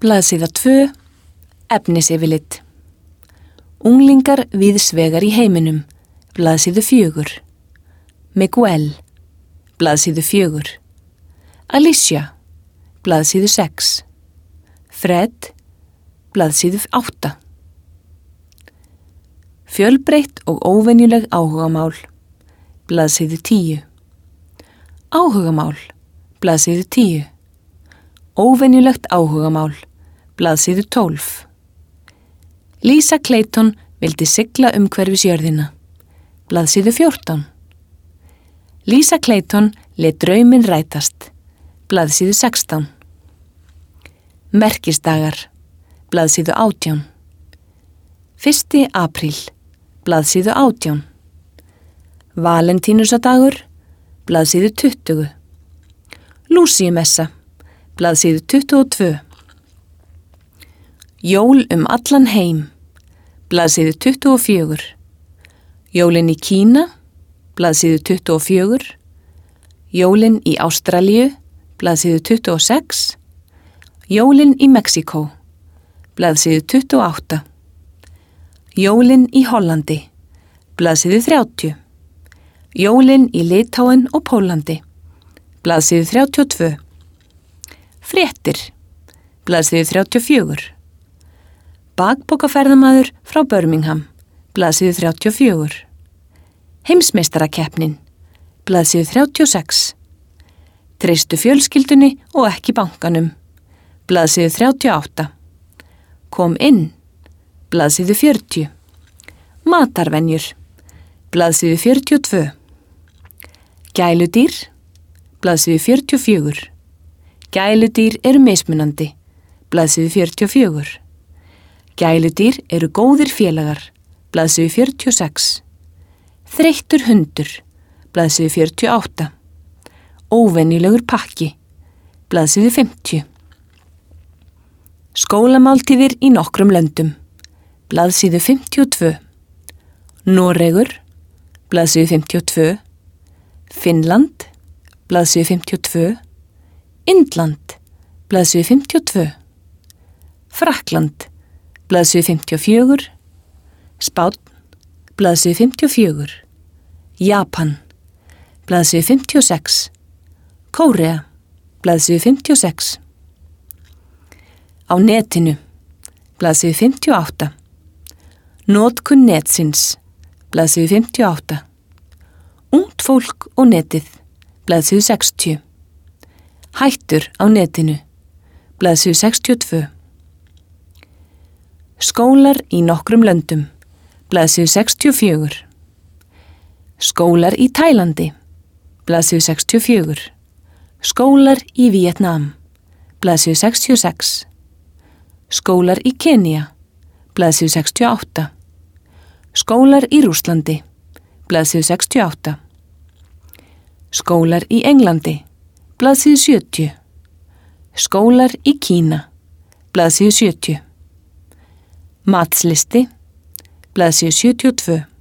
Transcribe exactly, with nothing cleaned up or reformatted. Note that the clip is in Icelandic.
Blaðsíða tvö. Efnisyfirlit. Unglingar víðsvegar í heiminum. Blaðsíðu fjögur. Miguel. Blaðsíðu fjögur. Alicia. Blaðsíðu sex. Fred. Blaðsíðu átta. Fjölbreytt og óvenjuleg áhugamál. Blaðsíðu tíu. Áhugamál. Blaðsíðu tíu. Óvenjulegt áhugamál. Blaðsíðu tólf. Lisa Clayton vildi sigla umhverfis jörðina. Blaðsíðu fjórtán. Lisa Clayton lét drauminn rætast. Blaðsíðu sextán. Merkisdagar. Blaðsíðu átján. Fyrsti apríl. Blaðsíðu átján. Valentínusardagur. Blaðsíðu tuttugu. Lúsíumessa. Blaðsíðu tuttugu og tvö. Jól um allan heim. Blaðsíðu tuttugu og fjögur. Jólin í Kína. Blaðsíðu tuttugu og fjögur. Jólin í Ástralíu. Blaðsíðu tuttugu og sex. Jólin í Mexíkó. Blaðsíðu tuttugu og átta. Jólin í Hollandi. Blaðsíðu þrjátíu. Jólin í Litáen og Pólandi. Blaðsíðu þrjátíu og tvö. Fréttir. Blaðsíðu þrjátíu og fjögur. Bakpokaferðamaður frá Birmingham. Blaðsíðu þrjátíu og fjögur. Heimsmeistarakeppnin. Blaðsíðu þrjátíu og sex. Treystu fjölskyldunni og ekki bankanum. Blaðsíðu þrjátíu og átta. Kom inn. Blaðsíðu fjörutíu. Matarvenjur. Blaðsíðu fjörutíu og tvö. Gæludýr. Blaðsíðu fjörutíu og fjögur. Gæludýr eru mismunandi. Blaðsíðu fjörutíu og fjögur. Gæludýr eru góðir félagar. Blaðsíðu fjörutíu og sex. Þreyttur hundur. Blaðsíðu fjörutíu og átta. Óvenjulegur pakki. Blaðsíðu fimmtíu. Skólamáltíðir í nokkrum löndum. Blaðsíðu fimmtíu og tvö. Noregur. Blaðsíðu fimmtíu og tvö. Finnland. Blaðsíðu fimmtíu og tvö. Indland. Blaðsíðu fimmtíu og tvö. Frakkland. Blaðsíðu fimmtíu og fjögur. Spánn. Blaðsíðu fimmtíu og fjögur. Japan. Blaðsíðu fimmtíu og sex. Kórea. Blaðsíðu fimmtíu og sex. Á netinu. Blaðsíðu fimmtíu og átta. Notkun netsins. Blaðsíðu fimmtíu og átta. Ungt fólk og netið. Blaðsíðu sextíu. Hættur á netinu. Blaðsíðu sextíu og tvö. Skólar í nokkrum löndum. Blaðsíðu sextíu og fjögur. Skólar í Tælandi. Blaðsíðu sextíu og fjögur. Skólar í Víetnam. Blaðsíðu sextíu og sex. Skólar í Kenía. Blaðsíðu sextíu og átta. Skólar í Rússlandi. Blaðsíðu sextíu og átta. Skólar í Englandi. Blaðsíðu sjötíu. Skólar í Kína. Blaðsíðu sjötíu. Matslisti. Blaðsíðu sjötíu og tvö.